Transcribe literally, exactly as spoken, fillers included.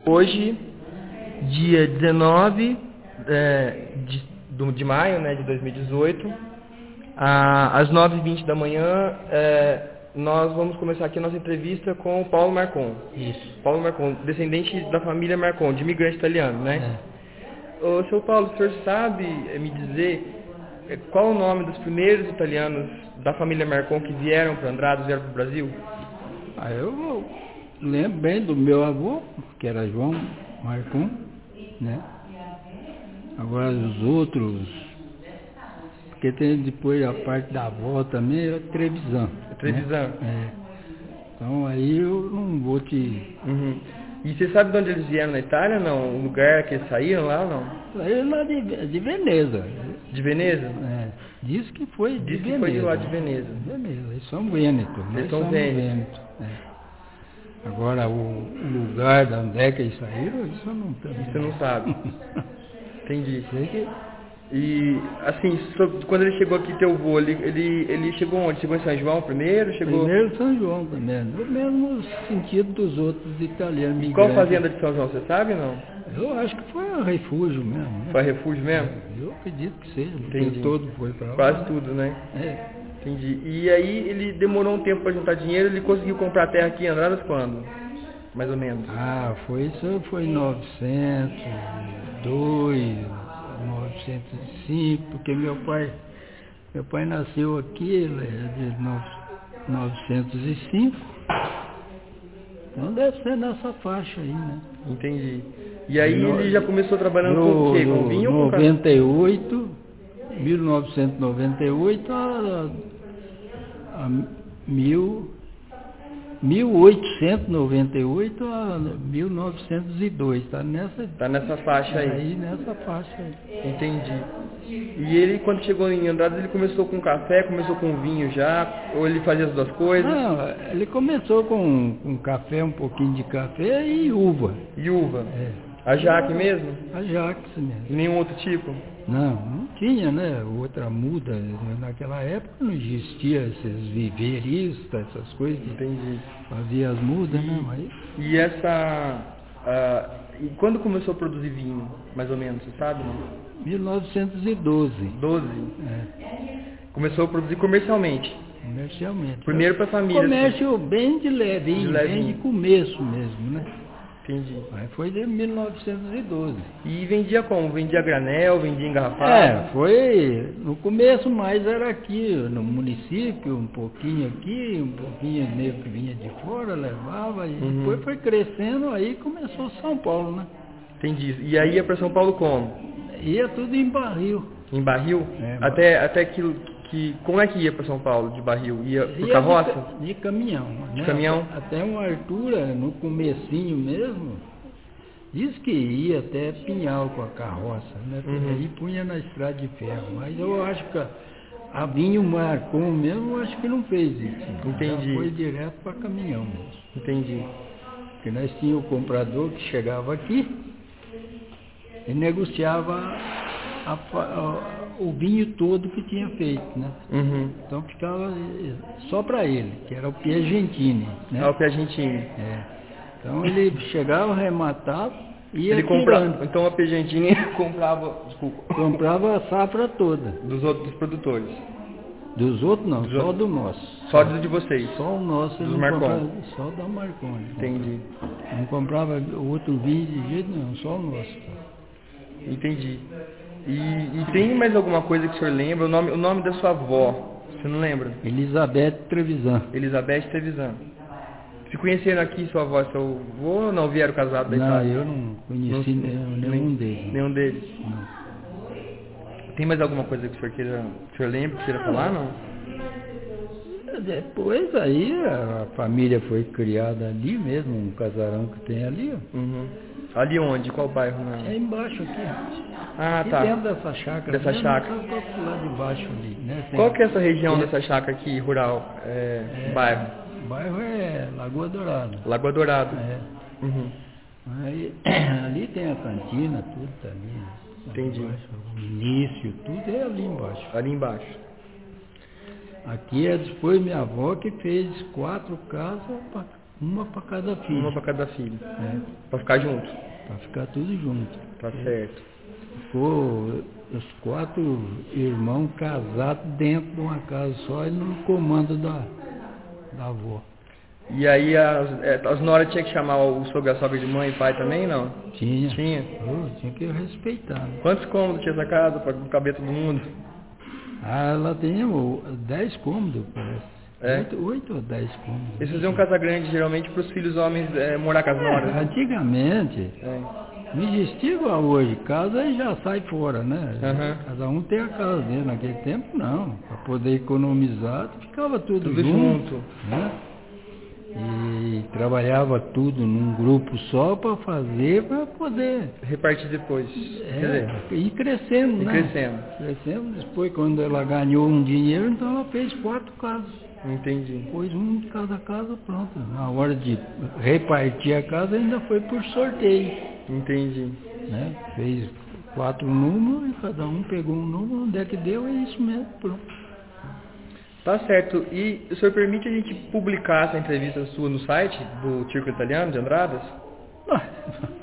Hoje, dia dezenove é, de, do, de maio, né, de dois mil e dezoito, a, às nove e vinte da manhã, é, nós vamos começar aqui a nossa entrevista com o Paulo Marcon. Isso. Paulo Marcon, descendente da família Marcon, de imigrante italiano, né? É. Ô, seu Paulo, o senhor sabe me dizer qual o nome dos primeiros italianos da família Marcon que vieram para Andradas, vieram para o Brasil? Ah, eu lembro bem do meu avô, que era João Marcon, né? Agora os outros, porque tem depois a parte da avó também, era Trevisan. Trevisan? Né? É. Então aí eu não vou te... Uhum. E você sabe de onde eles vieram na Itália, não? O lugar que eles saíram lá, não? Saíram lá de, de Veneza. De Veneza? É. Diz que foi de Diz que Veneza. foi de lá de Veneza. Veneza, eles são Vêneto. Eles são Vêneto. É. Agora, o, o lugar da onde é que eles saíram, isso eu não tenho. Você não sabe. Entendi. Sei que... E, assim, quando ele chegou aqui, teu avô, ele, ele, ele chegou onde? Chegou em São João primeiro? Chegou... Primeiro São João também, no mesmo sentido dos outros italianos migrantes. Qual fazenda de São João, você sabe, não? Eu acho que foi um refúgio mesmo. Né? Foi refúgio mesmo? Eu acredito que seja, Entendi. todo foi para lá. Quase tudo, né? É. Entendi. E aí ele demorou um tempo para juntar dinheiro, ele conseguiu comprar terra aqui em Andradas quando? Mais ou menos. Ah, foi isso, foi em novecentos e dois, novecentos e cinco, porque meu pai, meu pai nasceu aqui, ele é de novecentos e cinco, então deve ser nessa faixa aí, né? Entendi. E aí no, ele já começou trabalhando no, com o quê? Com vinho ou com noventa e oito, mil novecentos e noventa e oito a, a mil, mil oitocentos e noventa e oito a mil novecentos e dois, tá nessa, tá nessa faixa aí. aí nessa faixa aí. Entendi. E ele, quando chegou em Andradas, ele começou com café, começou com vinho já, ou ele fazia as duas coisas? Não, ele começou com, com café, um pouquinho de café e uva. E uva? É. A Jaque mesmo? A Jaque mesmo. E nenhum outro tipo? Não, não tinha, né? Outra muda. Naquela época não existia esses viveristas, essas coisas. Entendi. Fazia as mudas, né? Mas... E essa... Uh, e quando começou a produzir vinho, mais ou menos, você sabe, não? mil novecentos e doze. doze? É. Começou a produzir comercialmente? Comercialmente. Primeiro para a família. Comércio assim. Bem de levinho, de bem de começo mesmo, né? Entendi. Aí foi de mil novecentos e doze. E vendia como? Vendia granel, vendia engarrafado? É, foi... No começo mais era aqui, no município, um pouquinho aqui, um pouquinho meio que vinha de fora, levava, e uhum. Depois foi crescendo, aí começou São Paulo, né? Entendi. E aí ia para São Paulo como? Ia tudo em barril. Em barril? É, até até que, que... Como é que ia para São Paulo de barril? Ia por ia carroça? De, de caminhão. De né? caminhão? Até uma altura, no comecinho mesmo, diz que ia até Pinhal com a carroça, né? Uhum. Aí punha na estrada de ferro. Mas eu acho que a Vinho Marcon mesmo, acho que não fez isso. Entendi. Já foi direto para caminhão mesmo. Entendi. Porque nós tínhamos o comprador que chegava aqui e negociava a, a, o vinho todo que tinha feito, né? Uhum. Então ficava só para ele, que era o Piagentini, né? Ah, o Piagentini. É. Então ele chegava, rematava e ia ele comprava. Então a Piagentini comprava, desculpa. Comprava a safra toda. Dos outros produtores. Dos outros não, dos só outros. do nosso. Só do de vocês. Só o nosso. Dos Marcon. Só da Marcon. Entendi. Não comprava outro vinho de jeito nenhum, só o nosso. Entendi. E, e tem mais alguma coisa que o senhor lembra? O nome, o nome da sua avó, você não lembra? Elizabeth Trevisan. Elizabeth Trevisan. Se conheceram aqui sua avó e seu avô ou não vieram casados da Itália? Não, eu não conheci não, nenhum, nenhum deles. Nenhum deles? Não. Tem mais alguma coisa que o senhor queira, que o senhor lembra, que queira falar, não? Depois aí a família foi criada ali mesmo, um casarão que tem ali. Uhum. Ali onde? Qual bairro? Não? É embaixo aqui. Ah, aqui tá. Dentro dessa chácara. Dessa mesmo, chácara. Só lá de baixo ali, né? Tem, qual que é essa região tem, dessa chácara aqui, rural? É, é, bairro? O bairro é Lagoa Dourada. Lagoa Dourada. É. Uhum. Aí, ali tem a cantina, tudo tá ali. Entendi. Embaixo, o início, tudo é ali embaixo. Ali embaixo. Aqui é depois minha avó que fez quatro casas Uma para cada filho. Uma para cada filho. É, Para ficar junto. para ficar tudo junto. Tá certo. Ficou os quatro irmãos casados dentro de uma casa só e no comando da, da avó. E aí as, é, as noras tinham que chamar o sogro e a sogra de mãe e pai também, não? Tinha. Tinha. Oh, tinha que respeitar. Né? Quantos cômodos tinha essa casa para caber todo mundo? Ah, ela tinha oh, dez cômodos, parece. É? Oito, oito ou dez cômodos. Eles faziam casa grande geralmente para os filhos homens é, morar com as noras. É, antigamente, É. não existia igual hoje. Casa e já sai fora, né? Uhum. Cada um tem a casa dele. Naquele tempo, não. Para poder economizar, ficava tudo, Tudo junto. junto. Né? E trabalhava tudo num grupo só para fazer, para poder Repartir depois. Quer dizer, é, ir crescendo, ir né? crescendo. Crescendo. Depois, quando ela ganhou um dinheiro, então ela fez quatro casas. Entendi. Pôs um de cada casa, pronto. Na hora de repartir a casa, ainda foi por sorteio. Entendi. Né? Fez quatro números e cada um pegou um número, onde é que deu, é isso mesmo, pronto. Tá certo. E o senhor permite a gente publicar essa entrevista sua no site do Círculo Italiano de Andradas? Ah,